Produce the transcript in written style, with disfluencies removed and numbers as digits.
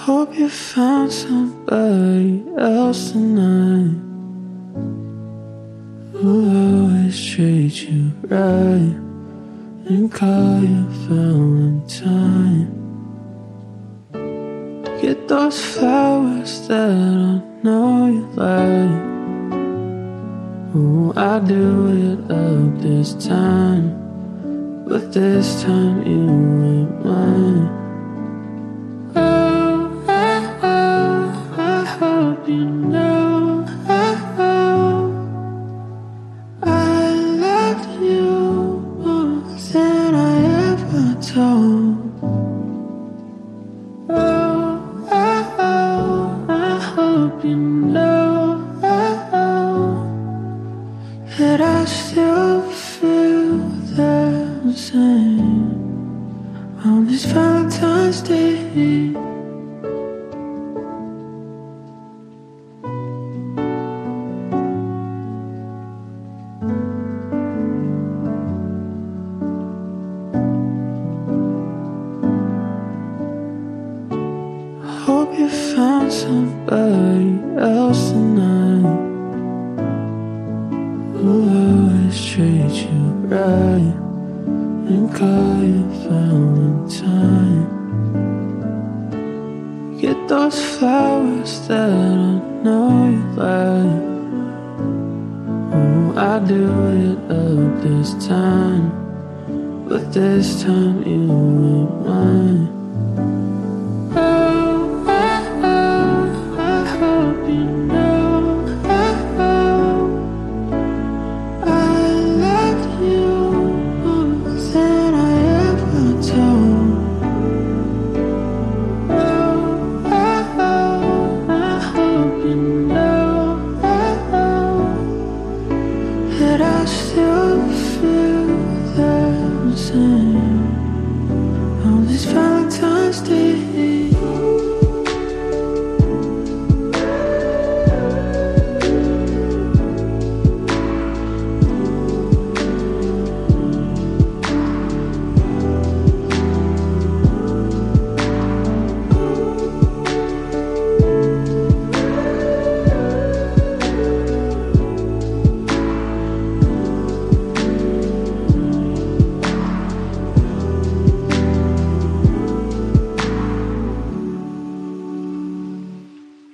Hope you found somebody else tonight who'll always treat you right and call you Valentine. Get those flowers that I know you like. Oh, I do it up this time, but this time you ain't mine. I hope you know I loved you more than I ever told. I hope you know that I still feel the same on this Valentine's Day. Hope you found somebody else tonight who'll always treat you right and call you Valentine. Get those flowers that I know you like. Oh, I do it up this time, but this time you ain't mine.